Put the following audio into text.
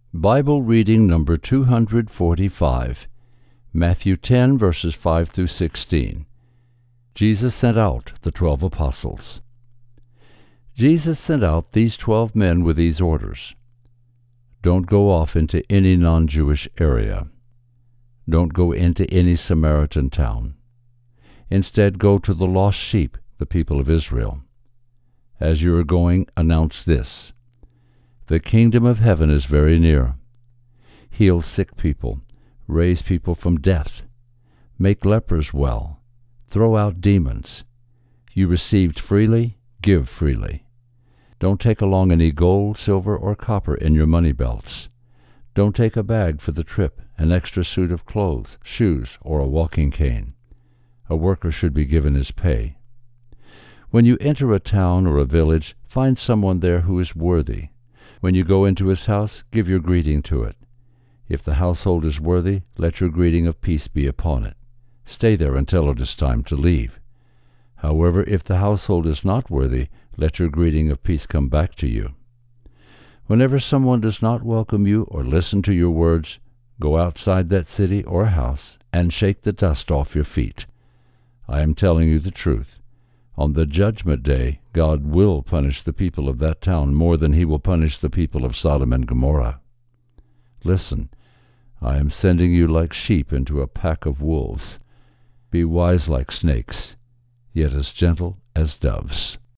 Bible reading number 245, Matthew 10, verses 5 through 16. Jesus sent out the 12 apostles. Jesus sent out these 12 men with these orders. Don't go off into any non-Jewish area. Don't go into any Samaritan town. Instead, go to the lost sheep, the people of Israel. As you are going, announce this: the kingdom of heaven is very near. Heal sick people, raise people from death, make lepers well, throw out demons. You received freely, give freely. Don't take along any gold, silver, or copper in your money belts. Don't take a bag for the trip, an extra suit of clothes, shoes, or a walking cane. A worker should be given his pay. When you enter a town or a village, find someone there who is worthy. When you go into his house, give your greeting to it. If the household is worthy, let your greeting of peace be upon it. Stay there until it is time to leave. However, if the household is not worthy, let your greeting of peace come back to you. Whenever someone does not welcome you or listen to your words, go outside that city or house and shake the dust off your feet. I am telling you the truth. On the judgment day, God will punish the people of that town more than he will punish the people of Sodom and Gomorrah. Listen, I am sending you like sheep into a pack of wolves. Be wise like snakes, yet as gentle as doves.